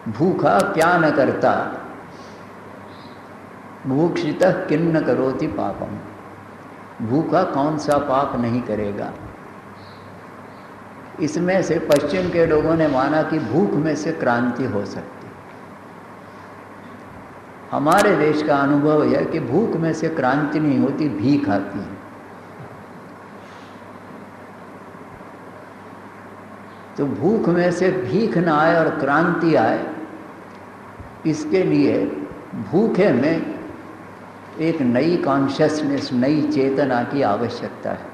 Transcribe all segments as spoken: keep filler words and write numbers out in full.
भूखा क्या न करता, भूक्षितः किन्न करोति पापम। भूखा कौन सा पाप नहीं करेगा। इसमें से पश्चिम के लोगों ने माना कि भूख में से क्रांति हो सकती। हमारे देश का अनुभव यह कि भूख में से क्रांति नहीं होती, भीख आती है। तो भूख में से भीख न आए और क्रांति आए, इसके लिए भूखे में एक नई कॉन्शियसनेस, नई चेतना की आवश्यकता है।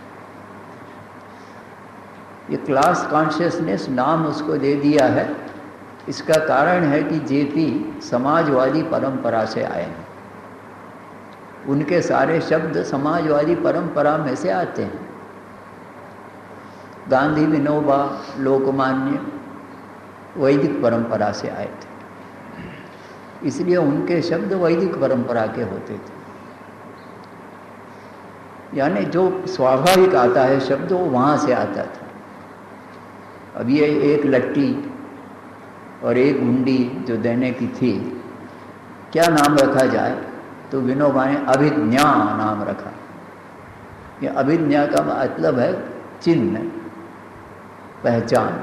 ये क्लास कॉन्शियसनेस नाम उसको दे दिया है। इसका कारण है कि जेपी समाजवादी परंपरा से आए हैं। उनके सारे शब्द समाजवादी परंपरा में से आते हैं। गांधी, विनोबा, लोकमान्य वैदिक परंपरा से आए थे, इसलिए उनके शब्द वैदिक परंपरा के होते थे। यानी जो स्वाभाविक आता है शब्द, वो वहाँ से आता था। अब ये एक लट्टी और एक गुंडी जो देने की थी, क्या नाम रखा जाए, तो विनोबा ने अभिज्ञा नाम रखा। ये अभिज्ञा का मतलब है चिन्ह, पहचान।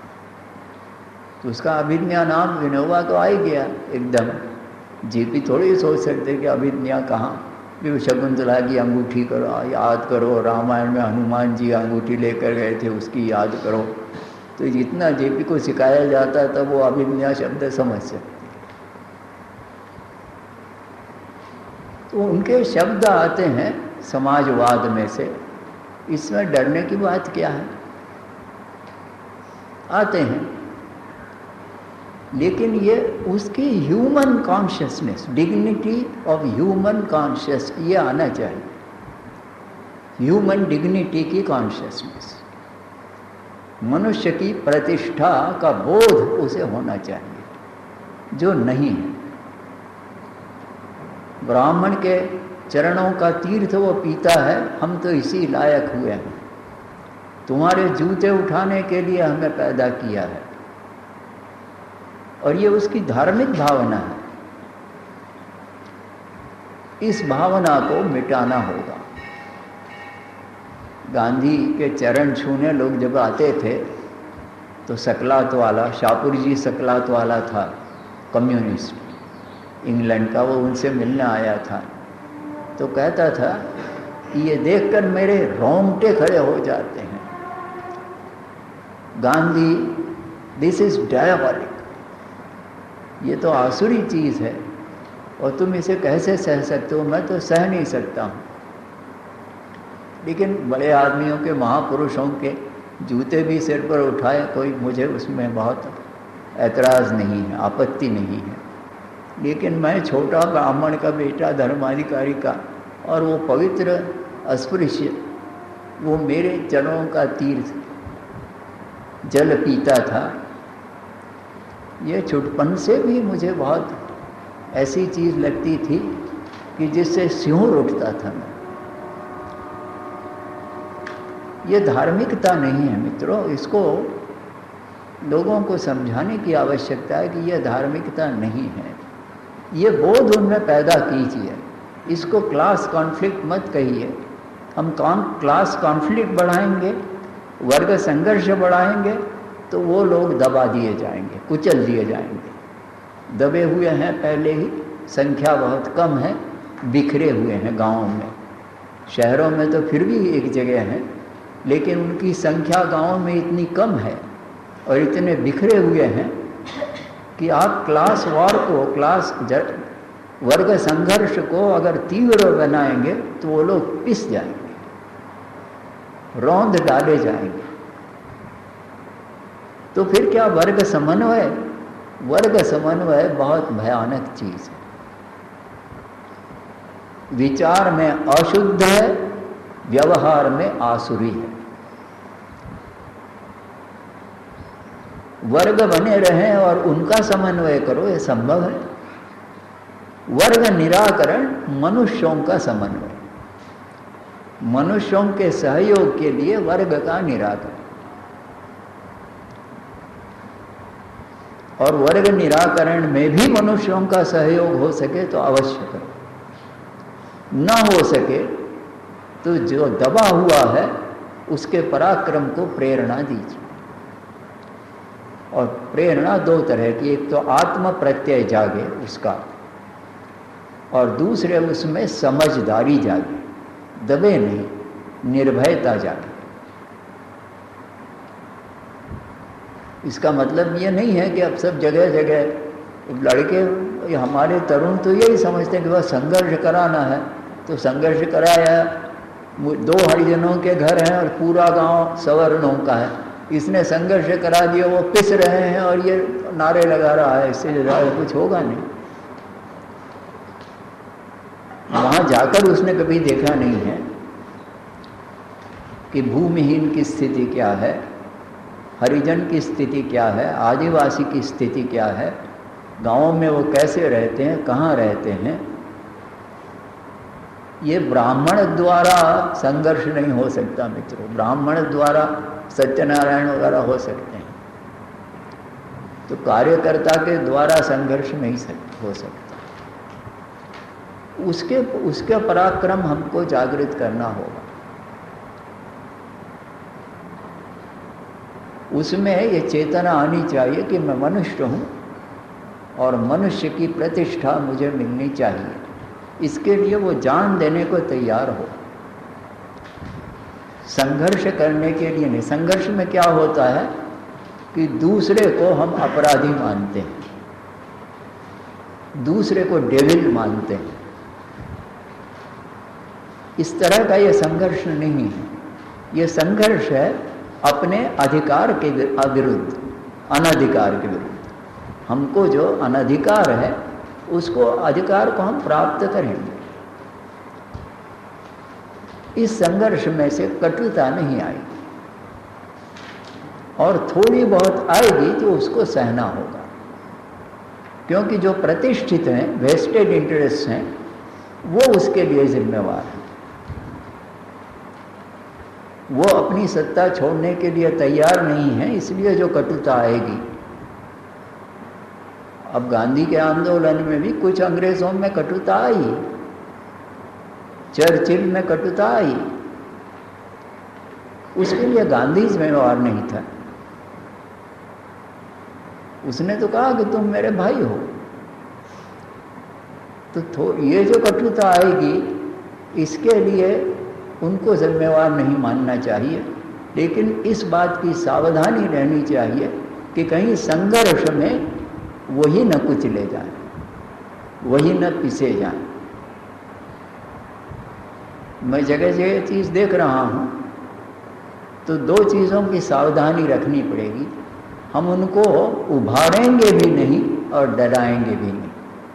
तो उसका अभिज्ञा नाम विनोबा तो आ ही गया एकदम। जीपी थोड़ी सोच सकते कि अभिज्ञा कहाँ, भी शकुंतला की अंगूठी करो, याद करो, रामायण में हनुमान जी अंगूठी लेकर गए थे उसकी याद करो। तो जितना जेपी को सिखाया जाता है तब वो अभिज्ञा शब्द समझ सकते। तो उनके शब्द आते हैं समाजवाद में से। इसमें डरने की बात क्या है, आते हैं, लेकिन ये उसकी human consciousness, dignity of human conscious, ये आना चाहिए। ह्यूमन डिग्निटी की कॉन्शियसनेस, मनुष्य की प्रतिष्ठा का बोध उसे होना चाहिए, जो नहीं है। ब्राह्मण के चरणों का तीर्थ वो पीता है, हम तो इसी लायक हुए हैं। तुम्हारे जूते उठाने के लिए हमें पैदा किया है। और ये उसकी धार्मिक भावना है। इस भावना को मिटाना होगा। गांधी के चरण छूने लोग जब आते थे तो सकलात वाला, शाहपुर जी सकलात वाला था, कम्युनिस्ट इंग्लैंड का, वो उनसे मिलने आया था। तो कहता था कि ये देखकर मेरे रोंगटे खड़े हो जाते हैं। गांधी, दिस इज डायबॉलिक, ये तो आसुरी चीज़ है और तुम इसे कैसे सह सकते हो। मैं तो सह नहीं सकता हूँ। लेकिन बड़े आदमियों के, महापुरुषों के जूते भी सिर पर उठाए, कोई मुझे उसमें बहुत ऐतराज़ नहीं है, आपत्ति नहीं है। लेकिन मैं छोटा ब्राह्मण का बेटा, धर्माधिकारी का, और वो पवित्र अस्पृश्य, वो मेरे चरणों का तीर्थ जल पीता था, ये छुटपन से भी मुझे बहुत ऐसी चीज़ लगती थी कि जिससे सिंहूर उठता था मैं। ये धार्मिकता नहीं है मित्रों, इसको लोगों को समझाने की आवश्यकता है कि यह धार्मिकता नहीं है। ये बोध उनमें पैदा कीजिए। इसको क्लास कॉन्फ्लिक्ट मत कहिए। हम कौन क्लास कॉन्फ्लिक्ट बढ़ाएंगे, वर्ग संघर्ष बढ़ाएंगे, तो वो लोग दबा दिए जाएंगे, कुचल दिए जाएंगे। दबे हुए हैं पहले ही, संख्या बहुत कम है, बिखरे हुए हैं गाँवों में। शहरों में तो फिर भी एक जगह है, लेकिन उनकी संख्या गाँव में इतनी कम है और इतने बिखरे हुए हैं कि आप क्लास वार को, क्लास वर्ग संघर्ष को अगर तीव्र बनाएंगे तो वो लोग पिस जाएंगे, रौंद डाले जाएंगे। तो फिर क्या वर्ग समन्वय? वर्ग समन्वय बहुत भयानक चीज है। विचार में अशुद्ध है, व्यवहार में आसुरी है। वर्ग बने रहें और उनका समन्वय करो, ये संभव है। वर्ग निराकरण मनुष्यों का समन्वय, मनुष्यों के सहयोग के लिए वर्ग का निराकरण। और वर्ग निराकरण में भी मनुष्यों का सहयोग हो सके तो अवश्य करो, न हो सके तो जो दबा हुआ है उसके पराक्रम को प्रेरणा दीजिए। और प्रेरणा दो तरह की, एक तो आत्म प्रत्यय जागे उसका, और दूसरे उसमें समझदारी जागे, दबे नहीं, निर्भयता जागे। इसका मतलब ये नहीं है कि अब सब जगह जगह लड़के, हमारे तरुण तो यही समझते हैं कि बस संघर्ष कराना है तो संघर्ष कराया, दो हरिजनों के घर हैं और पूरा गांव सवर्णों का है, इसने संघर्ष करा दिया, वो पिस रहे हैं और ये नारे लगा रहा है, इससे ज़्यादा कुछ होगा नहीं। वहाँ जाकर उसने कभी देखा नहीं है कि भूमिहीन की स्थिति क्या है, हरिजन की स्थिति क्या है, आदिवासी की स्थिति क्या है, गाँव में वो कैसे रहते हैं, कहाँ रहते हैं। ये ब्राह्मण द्वारा संघर्ष नहीं हो सकता मित्रों, ब्राह्मण द्वारा सत्यनारायण वगैरह हो सकते हैं, तो कार्यकर्ता के द्वारा संघर्ष नहीं हो सकता। उसके उसका पराक्रम हमको जागृत करना होगा। उसमें ये चेतना आनी चाहिए कि मैं मनुष्य हूँ और मनुष्य की प्रतिष्ठा मुझे मिलनी चाहिए। इसके लिए वो जान देने को तैयार हो, संघर्ष करने के लिए नहीं। संघर्ष में क्या होता है कि दूसरे को हम अपराधी मानते हैं, दूसरे को डेविल मानते हैं। इस तरह का ये संघर्ष नहीं है, ये संघर्ष है अपने अधिकार के विरुद्ध, अनधिकार के विरुद्ध। हमको जो अनधिकार है उसको, अधिकार को हम प्राप्त करेंगे। इस संघर्ष में से कटुता नहीं आएगी, और थोड़ी बहुत आएगी तो उसको सहना होगा, क्योंकि जो प्रतिष्ठित हैं, वेस्टेड इंटरेस्ट हैं, वो उसके लिए जिम्मेवार हैं। वो अपनी सत्ता छोड़ने के लिए तैयार नहीं है, इसलिए जो कटुता आएगी। अब गांधी के आंदोलन में भी कुछ अंग्रेजों में कटुता आई, चर्चिल में कटुता आई, उसके लिए गांधी जिम्मेवार नहीं था। उसने तो कहा कि तुम मेरे भाई हो। तो ये जो कटुता आएगी, इसके लिए उनको जिम्मेवार नहीं मानना चाहिए, लेकिन इस बात की सावधानी रहनी चाहिए कि कहीं संघर्ष में वही न कुचले जाए, वही न पिसे जाए। मैं जगह जगह चीज़ देख रहा हूँ, तो दो चीज़ों की सावधानी रखनी पड़ेगी। हम उनको उभारेंगे भी नहीं और डराएंगे भी नहीं।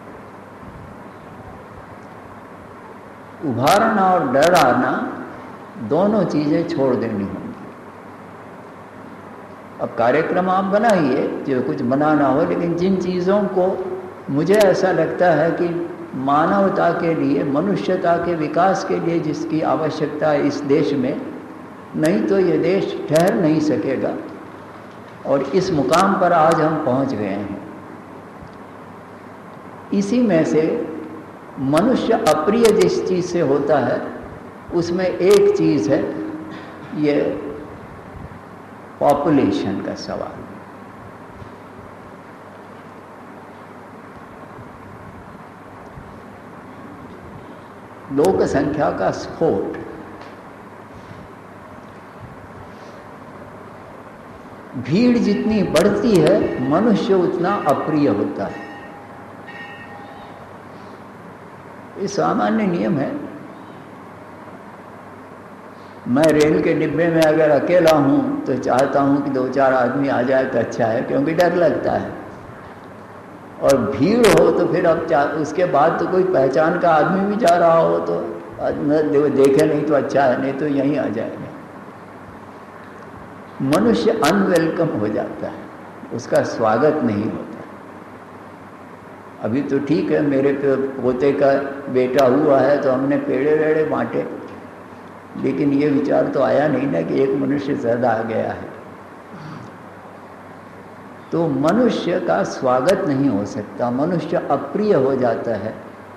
उभारना और डराना दोनों चीज़ें छोड़ देनी होंगी। अब कार्यक्रम आप बनाइए, जो कुछ बनाना हो, लेकिन जिन चीज़ों को मुझे ऐसा लगता है कि मानवता के लिए, मनुष्यता के विकास के लिए जिसकी आवश्यकता है इस देश में, नहीं तो ये देश ठहर नहीं सकेगा। और इस मुकाम पर आज हम पहुंच गए हैं। इसी में से मनुष्य अप्रिय जिस चीज़ से होता है, उसमें एक चीज़ है ये पॉपुलेशन का सवाल। लोक संख्या का स्फोट। भीड़ जितनी बढ़ती है, मनुष्य उतना अप्रिय होता है। ये सामान्य नियम है। मैं रेल के डिब्बे में अगर अकेला हूँ तो चाहता हूँ कि दो चार आदमी आ जाए तो अच्छा है, क्योंकि डर लगता है। और भीड़ हो तो फिर अब उसके बाद तो कोई पहचान का आदमी भी जा रहा हो तो देखे नहीं तो अच्छा है, नहीं तो यहीं आ जाएगा। मनुष्य अनवेलकम हो जाता है, उसका स्वागत नहीं होता। अभी तो ठीक है, मेरे पे पोते का बेटा हुआ है तो हमने पेड़े वेड़े बांटे, लेकिन ये विचार तो आया नहीं ना कि एक मनुष्य ज़्यादा आ गया है। तो मनुष्य का स्वागत नहीं हो सकता, मनुष्य अप्रिय हो जाता है।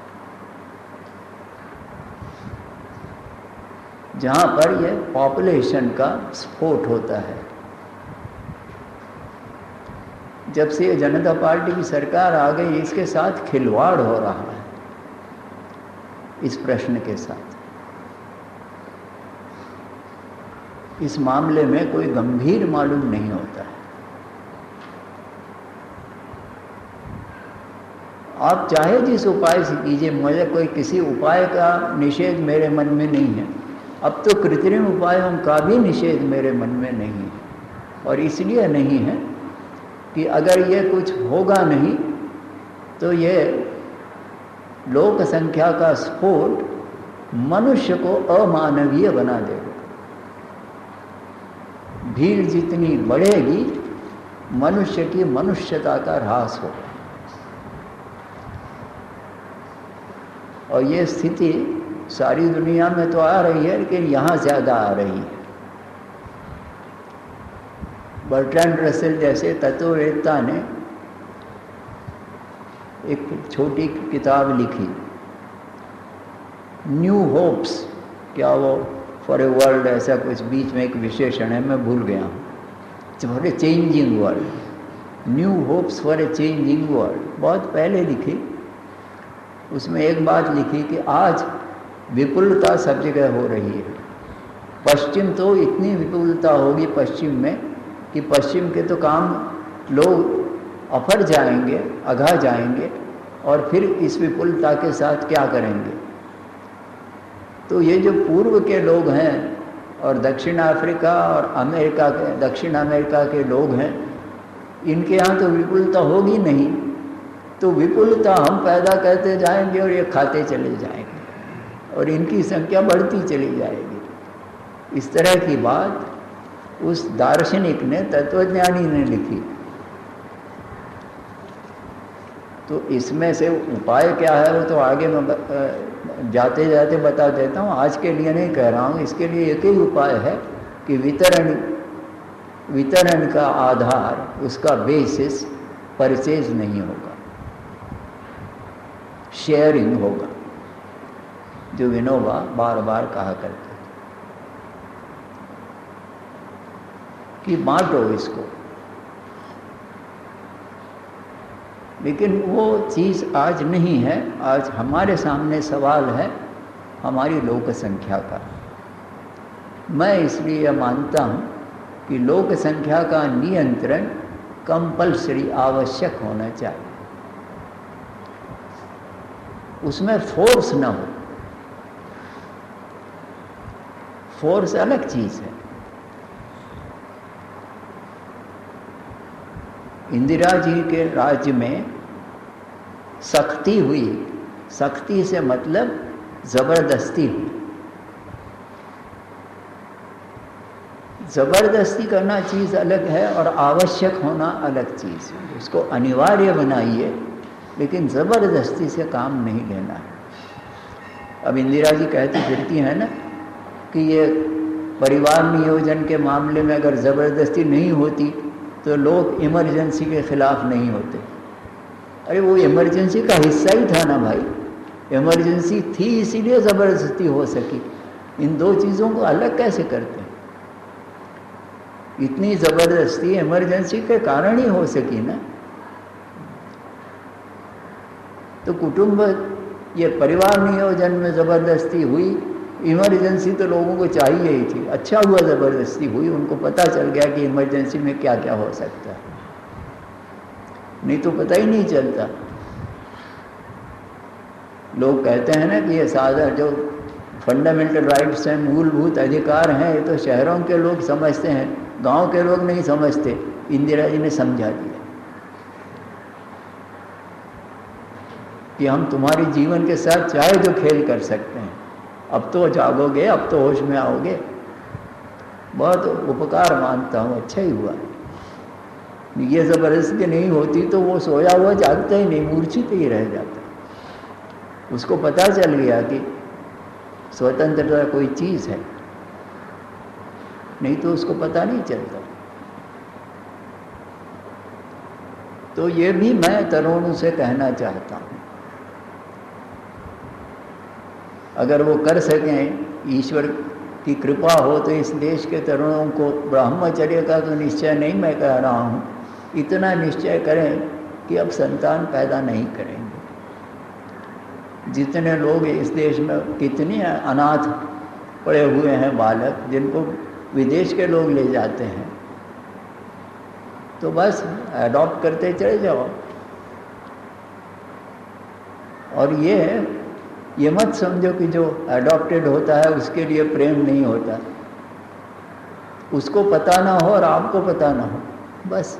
जहाँ पर यह पॉपुलेशन का स्फोट होता है। जब से ये जनता पार्टी की सरकार आ गई, इसके साथ खिलवाड़ हो रहा है, इस प्रश्न के साथ। इस मामले में कोई गंभीर मालूम नहीं होता है। आप चाहे जिस उपाय से कीजिए, मुझे कोई किसी उपाय का निषेध मेरे मन में नहीं है। अब तो कृत्रिम उपायों का भी निषेध मेरे मन में नहीं है, और इसलिए नहीं है कि अगर ये कुछ होगा नहीं तो ये लोक संख्या का स्फोट मनुष्य को अमानवीय बना देगा। भीड़ जितनी बढ़ेगी, मनुष्य की मनुष्यता का ह्रास होगा। और ये स्थिति सारी दुनिया में तो आ रही है, लेकिन यहाँ ज़्यादा आ रही है। बर्ट्रैंड रसेल जैसे तत्ववेत्ता ने एक छोटी किताब लिखी, न्यू होप्स, क्या वो फॉर ए वर्ल्ड, ऐसा कुछ बीच में एक विशेषण है, मैं भूल गया हूँ। For a changing world, new hopes for a changing world, बहुत पहले लिखी। उसमें एक बात लिखी कि आज विपुलता सब जगह हो रही है। पश्चिम तो इतनी विपुलता होगी पश्चिम में कि पश्चिम के तो काम लोग अफर जाएंगे, अघा जाएंगे, और फिर इस विपुलता के साथ क्या करेंगे। तो ये जो पूर्व के लोग हैं और दक्षिण अफ्रीका और अमेरिका के, दक्षिण अमेरिका के लोग हैं, इनके यहाँ तो विपुलता होगी नहीं। तो विपुलता हम पैदा करते जाएंगे और ये खाते चले जाएंगे, और इनकी संख्या बढ़ती चली जाएगी। इस तरह की बात उस दार्शनिक ने, तत्वज्ञानी ने लिखी। तो इसमें से उपाय क्या है वो तो आगे मैं जाते जाते बता देता हूँ, आज के लिए नहीं कह रहा हूँ। इसके लिए एक ही उपाय है कि वितरण वितरण का आधार, उसका बेसिस परचेज नहीं होगा, शेयरिंग होगा, जो विनोबा बार बार कहा करते थे कि बांटो इसको। लेकिन वो चीज़ आज नहीं है। आज हमारे सामने सवाल है हमारी लोक संख्या का। मैं इसलिए मानता हूँ कि लोक संख्या का नियंत्रण कंपल्सरी, आवश्यक होना चाहिए। उसमें फोर्स ना हो। फोर्स अलग चीज़ है। इंदिरा जी के राज्य में सख्ती हुई, सख्ती से मतलब जबरदस्ती हुई। जबरदस्ती करना चीज़ अलग है और आवश्यक होना अलग चीज़ है। उसको अनिवार्य बनाइए, लेकिन ज़बरदस्ती से काम नहीं लेना है। अब इंदिरा जी कहती फिरती हैं ना कि ये परिवार नियोजन के मामले में अगर ज़बरदस्ती नहीं होती तो लोग इमरजेंसी के खिलाफ नहीं होते। अरे वो इमरजेंसी का हिस्सा ही था ना भाई, इमरजेंसी थी इसीलिए ज़बरदस्ती हो सकी। इन दो चीज़ों को अलग कैसे करते हैं? इतनी ज़बरदस्ती इमरजेंसी के कारण ही हो सकी ना। तो कुटुंब, ये परिवार नियोजन में ज़बरदस्ती हुई, इमरजेंसी तो लोगों को चाहिए ही थी। अच्छा हुआ ज़बरदस्ती हुई, उनको पता चल गया कि इमरजेंसी में क्या क्या हो सकता है, नहीं तो पता ही नहीं चलता। लोग कहते हैं ना कि ये सादा जो फंडामेंटल राइट्स हैं, मूलभूत अधिकार हैं, ये तो शहरों के लोग समझते हैं, गांव के लोग नहीं समझते। इंदिरा जी ने समझा दिया कि हम तुम्हारे जीवन के साथ चाहे जो खेल कर सकते हैं। अब तो जागोगे, अब तो होश में आओगे। बहुत उपकार मानता हूँ, अच्छा ही हुआ। ये ज़बरदस्ती नहीं होती तो वो सोया हुआ जागता ही नहीं, मूर्छित ही रह जाता। उसको पता चल गया कि स्वतंत्रता कोई चीज़ है, नहीं तो उसको पता नहीं चलता। तो ये भी मैं तरुणों से कहना चाहता हूँ, अगर वो कर सकें, ईश्वर की कृपा हो, तो इस देश के तरुणों को ब्रह्मचर्य का तो निश्चय नहीं मैं कह रहा हूँ, इतना निश्चय करें कि अब संतान पैदा नहीं करेंगे। जितने लोग इस देश में, कितने अनाथ पड़े हुए हैं बालक, जिनको विदेश के लोग ले जाते हैं, तो बस अडॉप्ट करते चले जाओ। और ये ये मत समझो कि जो अडॉप्टेड होता है उसके लिए प्रेम नहीं होता, उसको पता ना हो और आपको पता ना हो, बस।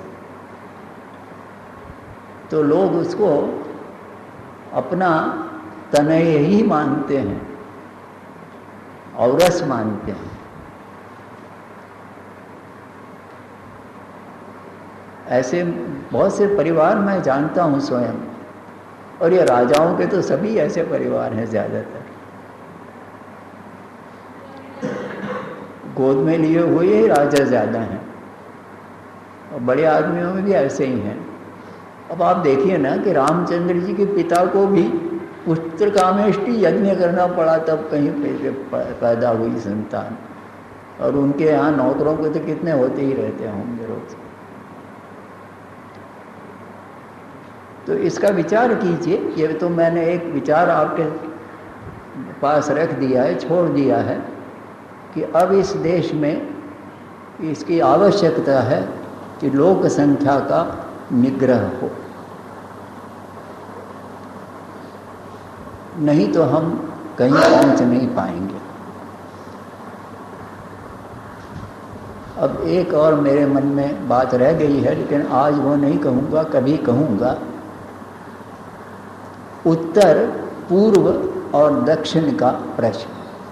तो लोग उसको अपना तनय ही मानते हैं, औरस मानते हैं। ऐसे बहुत से परिवार मैं जानता हूँ स्वयं, और ये राजाओं के तो सभी ऐसे परिवार हैं ज़्यादातर। गोद में लिए हुए ही राजा ज़्यादा हैं, और बड़े आदमियों में भी ऐसे ही हैं। अब आप देखिए ना कि रामचंद्र जी के पिता को भी पुत्रकामेष्टि यज्ञ करना पड़ा, तब कहीं पैदा हुई संतान, और उनके यहाँ नौकरों को तो कितने होते ही रहते होंगे रोज। तो इसका विचार कीजिए। ये तो मैंने एक विचार आपके पास रख दिया है, छोड़ दिया है, कि अब इस देश में इसकी आवश्यकता है कि लोक संख्या का निग्रह हो, नहीं तो हम कहीं पहुंच नहीं पाएंगे। अब एक और मेरे मन में बात रह गई है, लेकिन आज वो नहीं कहूँगा, कभी कहूँगा। उत्तर, पूर्व और दक्षिण का प्रश्न,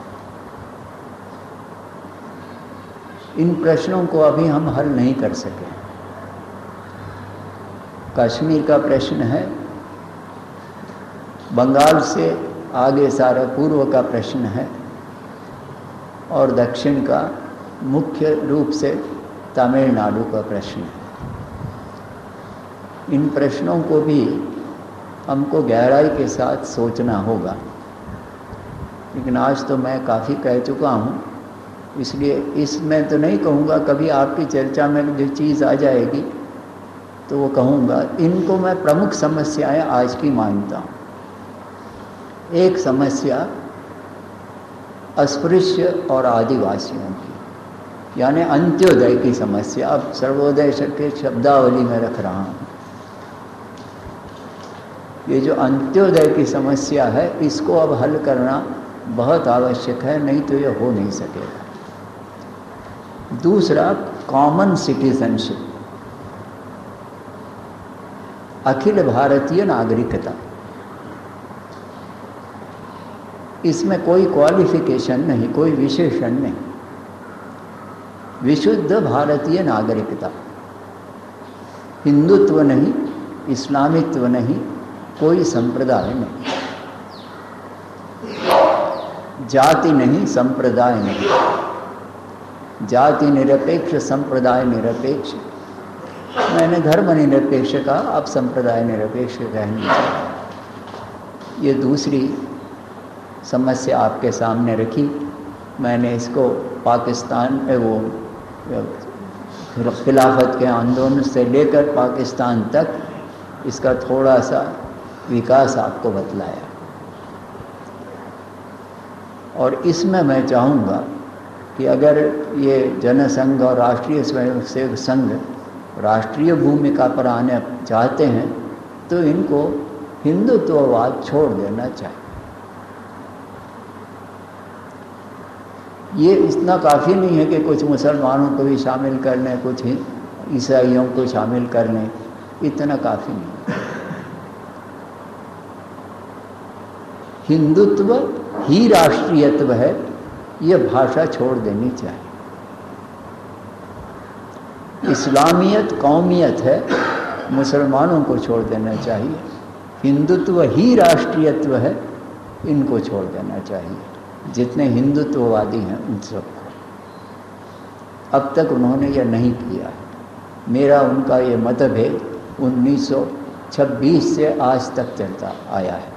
इन प्रश्नों को अभी हम हल नहीं कर सके। कश्मीर का प्रश्न है, बंगाल से आगे सारा पूर्व का प्रश्न है, और दक्षिण का मुख्य रूप से तमिलनाडु का प्रश्न है। इन प्रश्नों को भी हमको गहराई के साथ सोचना होगा, लेकिन आज तो मैं काफ़ी कह चुका हूँ, इसलिए इसमें तो नहीं कहूँगा। कभी आपकी चर्चा में जो चीज़ आ जाएगी तो वो कहूँगा। इनको मैं प्रमुख समस्याएं आज की मानता हूँ। एक समस्या अस्पृश्य और आदिवासियों की, यानी अंत्योदय की समस्या। अब सर्वोदय के शब्दावली में रख रहा हूँ। ये जो अंत्योदय की समस्या है, इसको अब हल करना बहुत आवश्यक है, नहीं तो ये हो नहीं सकेगा। दूसरा, कॉमन सिटीजनशिप, अखिल भारतीय नागरिकता। इसमें कोई क्वालिफिकेशन नहीं, कोई विशेषण नहीं, विशुद्ध भारतीय नागरिकता। हिंदुत्व नहीं, इस्लामित्व नहीं, कोई संप्रदाय नहीं, जाति नहीं, संप्रदाय नहीं, जाति निरपेक्ष, संप्रदाय निरपेक्ष। मैंने धर्म निरपेक्ष कहा, अब संप्रदाय निरपेक्ष कहनी चाहिए। ये दूसरी समस्या आपके सामने रखी। मैंने इसको पाकिस्तान में वो खिलाफत के आंदोलन से लेकर पाकिस्तान तक इसका थोड़ा सा विकास आपको बतलाया, और इसमें मैं चाहूँगा कि अगर ये जनसंघ और राष्ट्रीय स्वयंसेवक संघ राष्ट्रीय भूमिका पर आने चाहते हैं तो इनको हिंदुत्ववाद छोड़ देना चाहिए। ये इतना काफ़ी नहीं है कि कुछ मुसलमानों को भी शामिल कर लें, कुछ ईसाइयों को शामिल कर लें, इतना काफ़ी नहीं। हिंदुत्व ही राष्ट्रीयत्व है, ये भाषा छोड़ देनी चाहिए। इस्लामियत कौमियत है, मुसलमानों को छोड़ देना चाहिए। हिंदुत्व ही राष्ट्रीयत्व है, इनको छोड़ देना चाहिए। जितने हिंदुत्ववादी हैं उन सबको, अब तक उन्होंने यह नहीं किया। मेरा उनका ये मतभेद उन्नीस सौ छब्बीस से आज तक चलता आया है।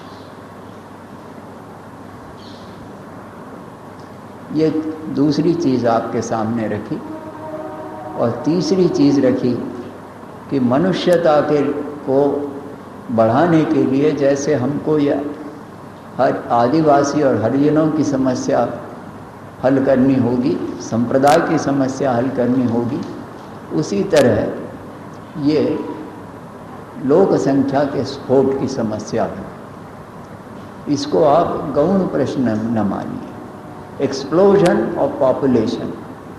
ये दूसरी चीज़ आपके सामने रखी। और तीसरी चीज़ रखी कि मनुष्यता के को बढ़ाने के लिए जैसे हमको यह हर आदिवासी और हरिजनों की समस्या हल करनी होगी, संप्रदाय की समस्या हल करनी होगी, उसी तरह ये लोक संख्या के स्फोट की समस्या है। इसको आप गौण प्रश्न न मानिए। एक्सप्लोजन ऑफ पॉपुलेशन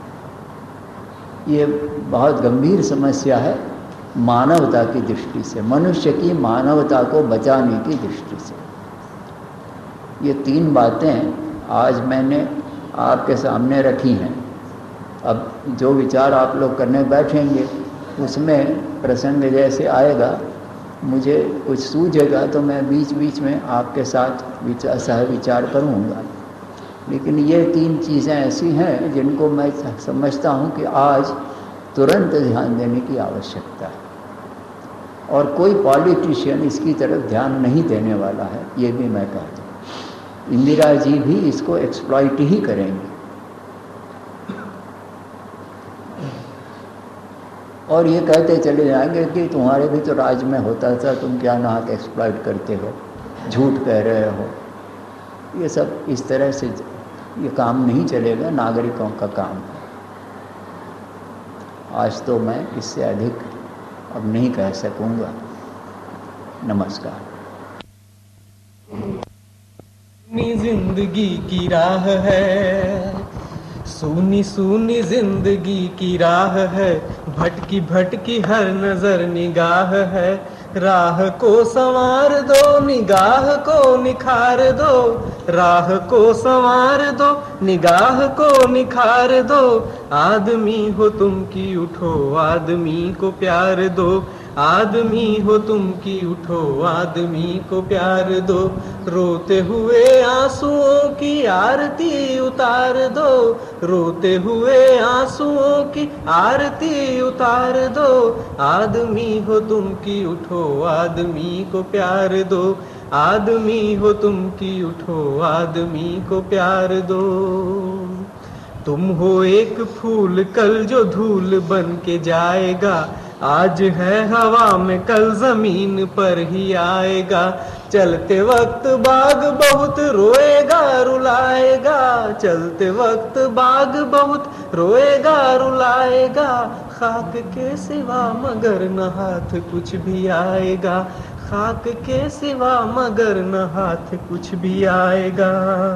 ये बहुत गंभीर समस्या है मानवता की दृष्टि से, मनुष्य की मानवता को बचाने की दृष्टि से। ये तीन बातें आज मैंने आपके सामने रखी हैं। अब जो विचार आप लोग करने बैठेंगे उसमें प्रसंग जैसे आएगा, मुझे कुछ सूझेगा तो मैं बीच बीच में आपके साथ विचार सह विचार करूँगा। लेकिन ये तीन चीज़ें ऐसी हैं जिनको मैं समझता हूँ कि आज तुरंत ध्यान देने की आवश्यकता है, और कोई पॉलिटिशियन इसकी तरफ ध्यान नहीं देने वाला है, ये भी मैं कहता हूँ। इंदिरा जी भी इसको एक्सप्लॉइट ही करेंगे, और ये कहते चले जाएंगे कि तुम्हारे भी तो राज में होता था, तुम क्या नाहक एक्सप्लॉइट करते हो, झूठ कह रहे हो। ये सब इस तरह से ये काम नहीं चलेगा, नागरिकों का काम है। आज तो मैं इससे अधिक अब नहीं कह सकूंगा। नमस्कार। जिंदगी की राह है, सूनी सूनी जिंदगी की राह है, भटकी भटकी हर नजर निगाह है। राह को संवार दो, निगाह को निखार दो, राह को संवार दो, निगाह को निखार दो। आदमी हो तुम की उठो, आदमी को प्यार दो, आदमी हो तुम की उठो, आदमी को प्यार दो। रोते हुए आंसुओं की आरती उतार दो, रोते हुए आंसुओं की आरती उतार दो। आदमी हो तुम की उठो, आदमी को प्यार दो, आदमी हो तुम की उठो, आदमी को प्यार दो। तुम हो एक फूल कल जो धूल बन के जाएगा, आज है हवा में कल जमीन पर ही आएगा। चलते वक्त बाग बहुत रोएगा रुलाएगा, चलते वक्त बाग बहुत रोएगा रुलाएगा। खाक के सिवा मगर न हाथ कुछ भी आएगा, खाक के सिवा मगर न हाथ कुछ भी आएगा।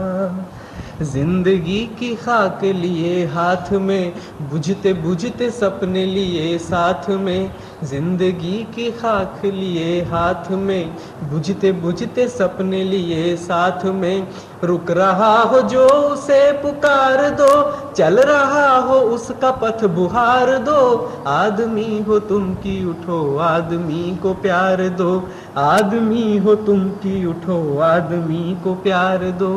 जिंदगी की खाक लिए हाथ में, बुझते बुझते सपने लिए साथ में। जिंदगी की खाक लिए हाथ में, बुझते बुझते सपने लिए साथ में। रुक रहा हो जो उसे पुकार दो, चल रहा हो उसका पथ बुहार दो। आदमी हो तुम की उठो, आदमी को प्यार दो, आदमी हो तुम की उठो, आदमी को प्यार दो।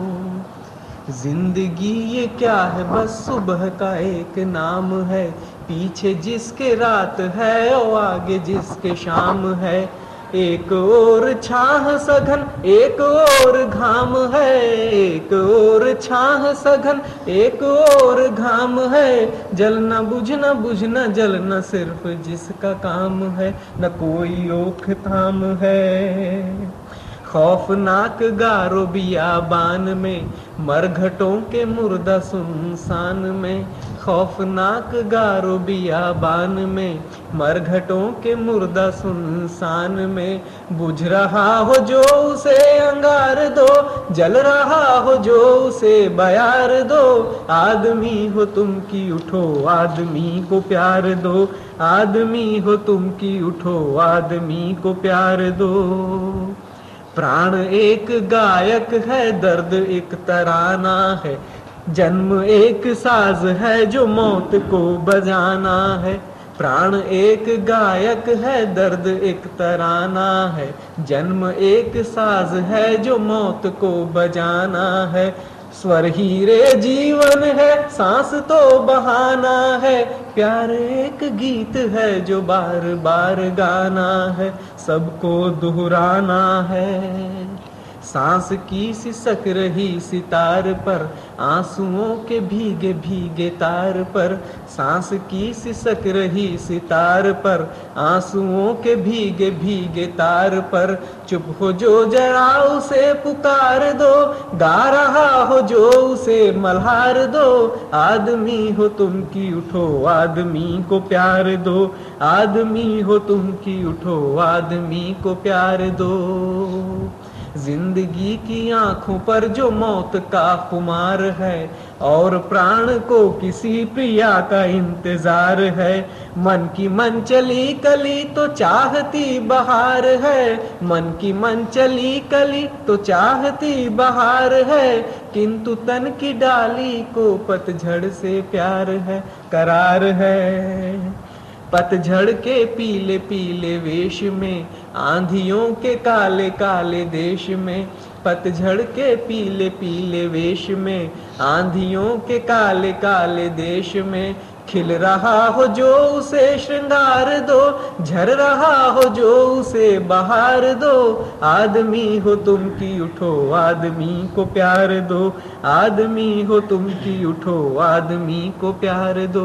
जिंदगी ये क्या है, बस सुबह का एक नाम है, पीछे जिसके रात है और आगे जिसके शाम है। एक और छाह सघन एक और घाम है, एक और छाह सघन एक और घाम है। जलना बुझना बुझना जलना सिर्फ जिसका काम है, न कोई रोकथाम है। खौफनाक गारो बियाबान में, मरघटों के मुर्दा सुनसान में। खौफनाक गारो बियाबान में, मरघटों के मुर्दा सुनसान में। बुझ रहा हो जो उसे अंगार दो, जल रहा हो जो उसे बयार दो। आदमी हो तुम की उठो, आदमी को प्यार दो, आदमी हो तुम की उठो, आदमी को प्यार दो। प्राण एक गायक है, दर्द एक तराना है, जन्म एक साज है जो मौत को बजाना है। प्राण एक गायक है, दर्द एक तराना है, जन्म एक साज है जो मौत को बजाना है। स्वर हीरे जीवन है, सांस तो बहाना है, प्यार एक गीत है जो बार बार गाना है, सबको दोहराना है। सांस की सिसक रही सितार पर, आंसुओं के भीगे भीगे तार पर, सांस की सिसक रही सितार पर, आंसुओं के भीगे भीगे तार पर, चुप हो जो जरा उसे पुकार दो, गा रहा हो जो उसे मल्हार दो, आदमी हो तुम की उठो आदमी को प्यार दो, आदमी हो तुम की उठो आदमी को प्यार दो। जिंदगी की आंखों पर जो मौत का खुमार है, और प्राण को किसी प्रिया का इंतजार है, मन की मन चली कली तो चाहती बहार है, मन की मन चली कली तो चाहती बहार है, किंतु तन की डाली को पतझड़ से प्यार है, करार है। पतझड़ के पीले पीले वेश में, आंधियों के काले काले देश में, पतझड़ के पीले पीले वेश में, आंधियों के काले काले देश में, खिल रहा हो जो उसे श्रृंगार दो, झर रहा हो जो उसे बहार दो, आदमी हो तुम की उठो आदमी को प्यार दो, आदमी हो तुम की उठो आदमी को प्यार दो।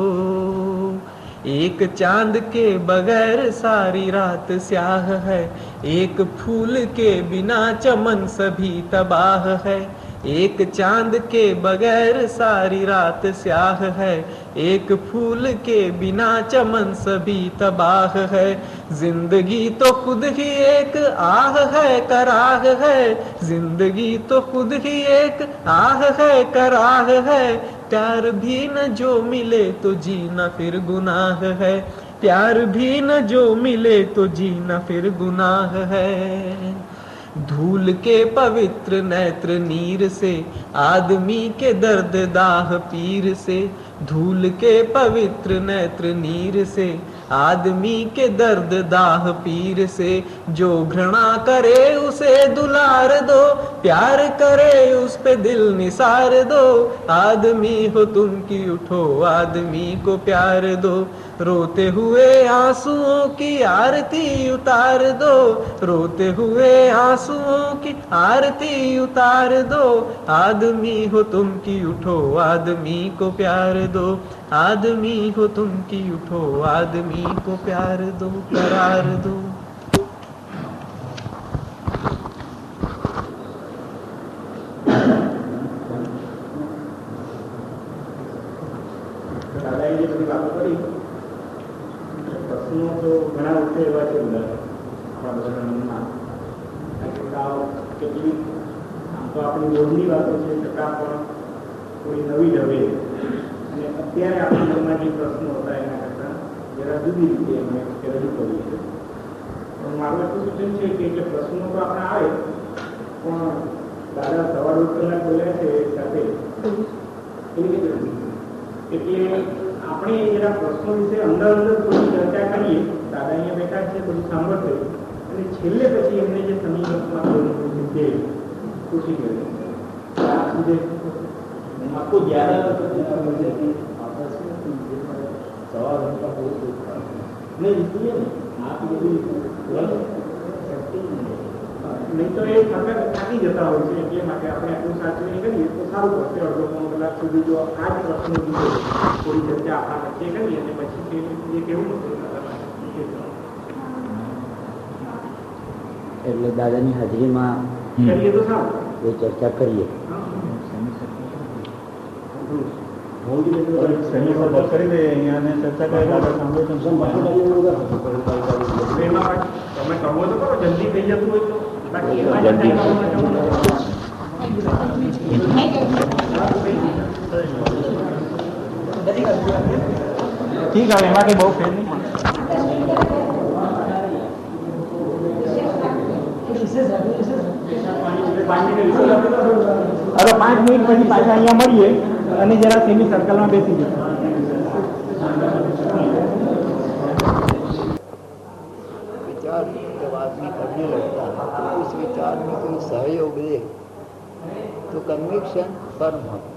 एक चांद के बगैर सारी रात स्याह है, एक फूल के बिना चमन सभी तबाह है, एक चांद के बगैर सारी रात स्याह है, एक फूल के बिना चमन सभी तबाह है, जिंदगी तो खुद ही एक आह है कराह है, जिंदगी तो खुद ही एक आह है कराह है, प्यार भी न जो मिले तो जीना फिर गुनाह है, प्यार भी न जो मिले तो जीना फिर गुनाह है। धूल के पवित्र नेत्र नीर से, आदमी के दर्द दाह पीर से, धूल के पवित्र नेत्र नीर से, आदमी के दर्द दाह पीर से, जो घृणा करे उसे दुलार दो, प्यार करे उस पे दिल निसार दो, आदमी हो तुम की उठो आदमी को प्यार दो, रोते हुए आंसुओं की आरती उतार दो, रोते हुए आंसुओं की आरती उतार दो, आदमी हो तुम की उठो आदमी को प्यार दो, आदमी हो तुम की उठो आदमी को प्यार दो, करार दो। પ્રશ્નો તો ઘણા ઉઠે એવા છે બધા આપણા બધાના મનમાં, સાવ કેટલી આમ તો આપણી રોજની વાતો છે છતાં પણ થોડી નવી ઢબે અને અત્યારે આપણા મનમાં જે પ્રશ્નો હતા એના કરતાં જરા જુદી રીતે અમે રજૂ કરીએ છીએ. પણ મારું એટલું સૂચન છે કે એટલે પ્રશ્નો તો આપણે આવે પણ દાદા સવા દોઢ કલાક બોલ્યા છે એક સાથે એવી રીતે એટલે આપણે જરા પ્રશ્નો વિશે અંદર અંદર થોડી ચર્ચા કરીએ. દાદા અહીંયા બેઠા છે, બધું સાંભળશે અને છેલ્લે પછી એમને જે સમીકરણમાં બોલવું છે ખુશી કરે मुझे आपको ग्यारह सवा घंटा नहीं इसलिए आप यदि नहीं तो ये થાકી જતા હોય છે એટલે માટે આપણે આટલું સાચવીને કરીએ તો સારું પડશે. અડધો પોણો કલાક સુધી જો આ જ પ્રશ્નો વિશે થોડી ચર્ચા આપણા વચ્ચે કરીએ અને પછી જે કેવું એટલે દાદાની હાજરીમાં કરીએ તો સારું એ ચર્ચા કરીએ. કરી દઈએ અહીંયા અને ચર્ચા કરીએ. દાદા સાંભળો તમે કહો તો કરો જલ્દી થઈ જતું હોય તો ठीक है एमा के बहुत फेर नहीं अरे पांच मिनिट પછી પાછા અહીંયા મળીએ અને જરા સેમી સર્કલમાં બેસી જઈએ. विचार जब आदमी करने लगता है तो उस विचार में कोई सहयोग दे तो कन्विक्शन फर्म हो।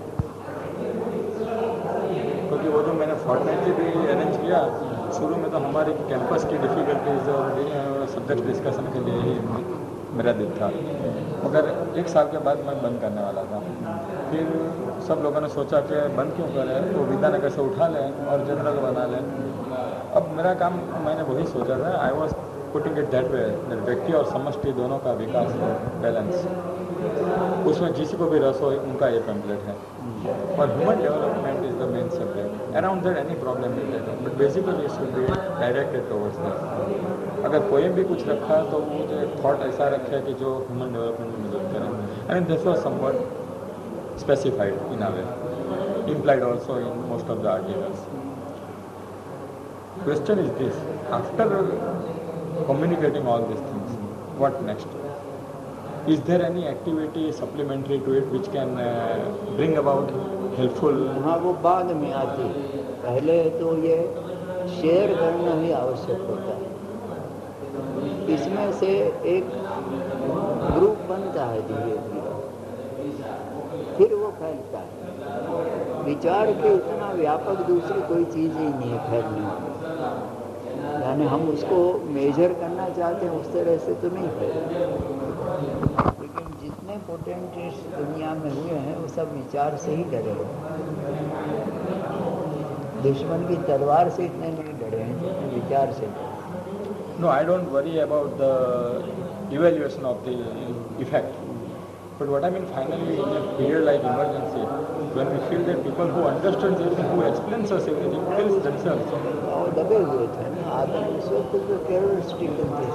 क्योंकि वो जो मैंने फोर्टनाइटली भी अरेंज किया, शुरू में तो हमारे कैंपस की डिफ़िकल्टीज और सब्जेक्ट डिस्कशन के लिए ही मेरा दिन था, मगर एक साल के बाद मैं बंद करने वाला था। फिर सब लोगों ने सोचा कि बंद क्यों करें, तो विद्यानगर से उठा लें और जनरल बना लें। अब मेरा काम, मैंने वही सोचा था, I was putting it that way, व्यक्ति और समष्टि दोनों का विकास हो, बैलेंस, उसमें जिसी को भी रस हो उनका ये पैम्पलेट है। और human development is the main subject, around that any problem is that, but basically it should be directed towards that. अगर पोएम भी कुछ रखा तो मुझे थॉट ऐसा रखे कि जो ह्यूमन डेवलपमेंट में मदद करें, and this was somewhat specified in a way, implied also in most of the articles. Question is this: after communicating all these things, what next? Is there any activity supplementary to it which can uh, bring about helpful? हाँ, वो बाद में आती है। पहले तो ये share करना ही आवश्यक होता है। इसमें से एक ग्रुप बनता है धीरे धीरे, फिर वो फैलता है। विचार के इतना व्यापक दूसरी कोई चीज़ ही नहीं है फैलने वाली, यानी हम उसको मेजर करना चाहते हैं उस तरह से तो नहीं फैले। लेकिन जितने पोटेंशियल्स दुनिया में हुए हैं वो सब विचार से ही डरे हैं। दुश्मन की तलवार से इतने नहीं डरे हैं जितने विचार से डरे। No, I don't worry about the evaluation of the effect. But what I mean, finally, in a period like emergency, when we feel that people who understand everything, who explains us everything, kills themselves. और दबे हुए थे ना, आदम उस वक्त तो टेररिस्टिक थे,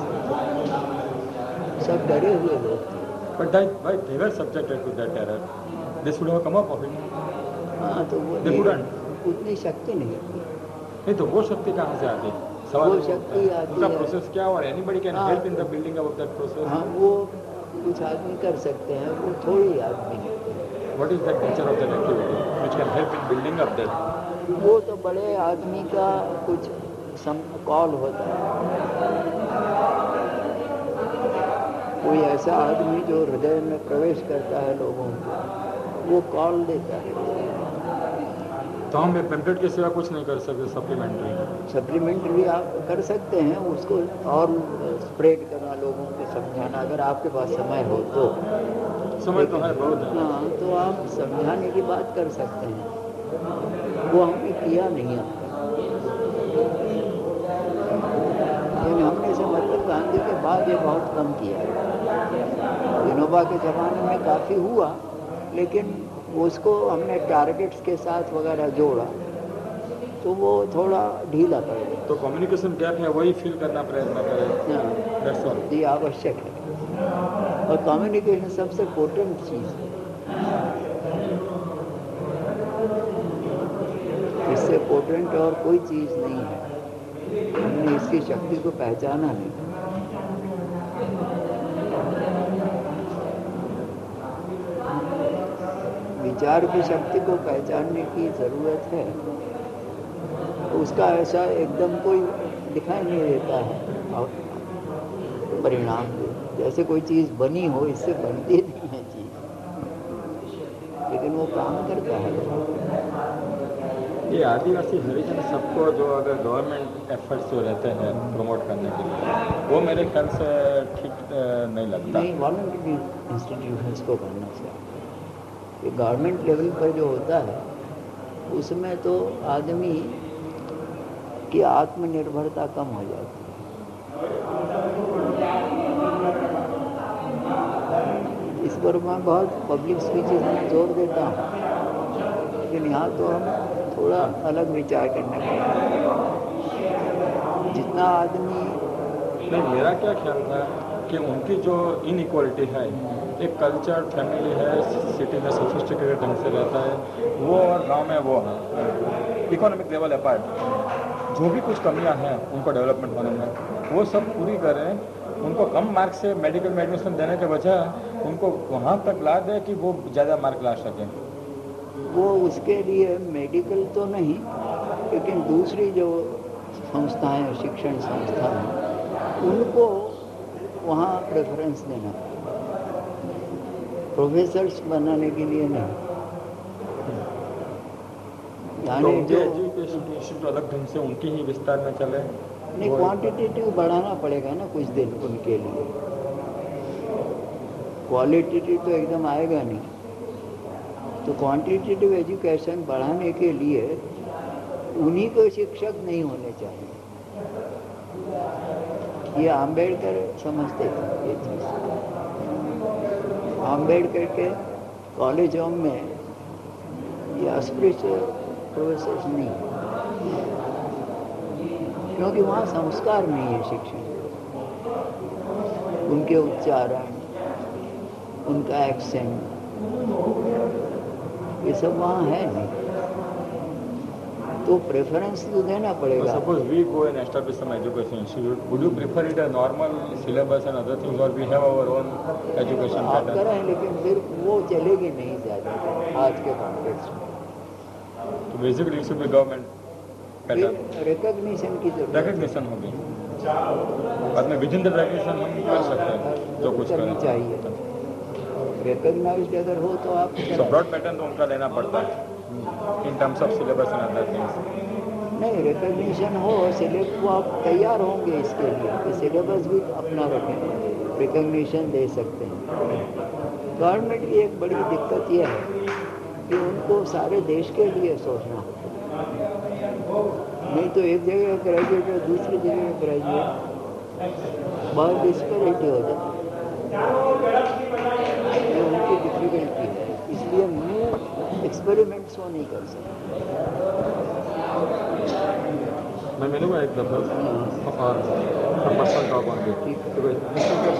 सब डरे हुए लोग थे। But that, why they were subjected to that terror? They should have come up of it. हाँ, तो वो They couldn't. उतनी शक्ति नहीं थी। नहीं तो वो शक्ति कहाँ से आती? वो शक्ति आती उसका है। प्रोसेस क्या, और anybody can हाँ। help in the building of that process. हाँ, वो कुछ आदमी कर सकते हैं, वो थोड़ी आदमी नहीं। What is the nature of that activity which can help in building up that? वो तो बड़े आदमी का कुछ सम कॉल होता है, कोई ऐसा आदमी जो हृदय में प्रवेश करता है लोगों को, वो कॉल देता है। तो हम पेम्पलेट के सिवा कुछ नहीं कर सकते सप्लीमेंट्री? सप्लीमेंट्री आप कर सकते हैं, उसको और स्प्रेड करना, लोगों को समझाना, अगर आपके पास समय हो तो। समय तो है बहुत है। हाँ, तो आप समझाने की बात कर सकते हैं, वो हमने किया नहीं है। लेकिन हमने से मतलब गांधी के बाद ये बहुत कम किया है। विनोबा के ज़माने में काफ़ी हुआ, लेकिन उसको हमने टारगेट्स के साथ वगैरह जोड़ा तो वो थोड़ा ढीला पड़ गया। तो कम्युनिकेशन गैप है, वही फिल करना प्रयत्न करें। हाँ, That's all. ये आवश्यक है, और कम्युनिकेशन सबसे पोटेंट चीज़ है। इससे पोटेंट और कोई चीज़ नहीं है, हमने इसकी शक्ति को पहचाना नहीं। विचार की शक्ति को पहचानने की ज़रूरत है, उसका ऐसा एकदम कोई दिखाई नहीं देता है और परिणाम जैसे कोई चीज़ बनी हो, इससे बनती नहीं है चीज़, लेकिन वो काम करता है। ये आदिवासी हरिजन सबको जो अगर गवर्नमेंट एफर्ट्स जो रहते हैं प्रमोट करने के लिए, वो मेरे ख्याल से ठीक नहीं लगता। नहीं, वॉलंटरी इंस्टीट्यूशंस को करना चाहिए। ये गवर्नमेंट लेवल पर जो होता है उसमें तो आदमी की आत्मनिर्भरता कम हो जाती है। इस पर मैं बहुत पब्लिक स्पीचेस में जोर देता हूँ, लेकिन यहाँ तो हम थोड़ा अलग विचार करने का, जितना आदमी। नहीं, मेरा क्या ख्याल था कि उनकी जो इनइक्वालिटी है, एक कल्चर फैमिली है, सिटी में सोफिस्टिकेटेड ढंग से रहता है वो, और गांव में वो है, इकोनॉमिक लेवल अपार्ट, जो भी कुछ कमियां हैं उनको डेवलपमेंट होने में, वो सब पूरी करें। उनको कम मार्क्स से मेडिकल में एडमिशन देने के बजाय उनको वहाँ तक ला दे कि वो ज़्यादा मार्क ला सकें। वो उसके लिए मेडिकल तो नहीं, लेकिन दूसरी जो संस्थाएं, शिक्षण संस्थाएं, उनको वहाँ प्रेफरेंस देना। प्रोफेसर्स बनाने के लिए नहीं, तो यानी उनके जो एजुकेशन इंस्टीट्यूट अलग ढंग से उनकी ही विस्तार में चले। नहीं, वो- क्वांटिटेटिव बढ़ाना पड़ेगा ना कुछ दिन उनके लिए, क्वालिटेटिव तो एकदम आएगा नहीं। तो क्वांटिटेटिव एजुकेशन बढ़ाने के लिए उन्हीं को शिक्षक नहीं होने चाहिए। ये आम्बेडकर समझते थे ये चीज़। आम्बेडकर के कॉलेजों में ये अस्पृश्य प्रोफेसर नहीं, क्योंकि वहाँ संस्कार नहीं है शिक्षण, उनके उच्चारण, उनका एक्सेंट, ये सब वहाँ है नहीं। तो प्रेफरेंस तो देना पड़ेगा। Suppose we go and establish some education institute, would you prefer it a normal syllabus and other things, or we have our own education आप pattern? करें, लेकिन फिर वो चलेगी नहीं ज़्यादा आज के कॉन्टेक्स्ट में। तो basically it should be government pattern, फिर रिकॉग्निशन की जरूरत है। रिकग्निशन होगी, बाद में विद इन द रिकग्निशन हम कर सकते हैं जो कुछ करनी करें। चाहिए। रिकॉग्नाइज्ड अगर हो तो आप सो ब्रॉड पैटर्न तो उनका लेना पड़ता है in terms of syllabus and other things. नहीं, रिकॉग्निशन हो, सिलेबस वो आप तैयार होंगे इसके लिए कि सिलेबस भी अपना रखें, रिकॉग्निशन दे सकते हैं। गवर्नमेंट की एक बड़ी दिक्कत यह है कि उनको सारे देश के लिए सोचना होता है, नहीं तो एक जगह ग्रेजुएट और दूसरी जगह ग्रेजुएट बहुत डिस्पैरिटी हो जाती है। ये उनकी डिफिकल्टी है, इसलिए न्यू एक्सपेरिमेंट्स वो नहीं कर सकते। मैं मिलूंगा एक दफा और पर्सनल टॉक ऑन ठीक है। दिस।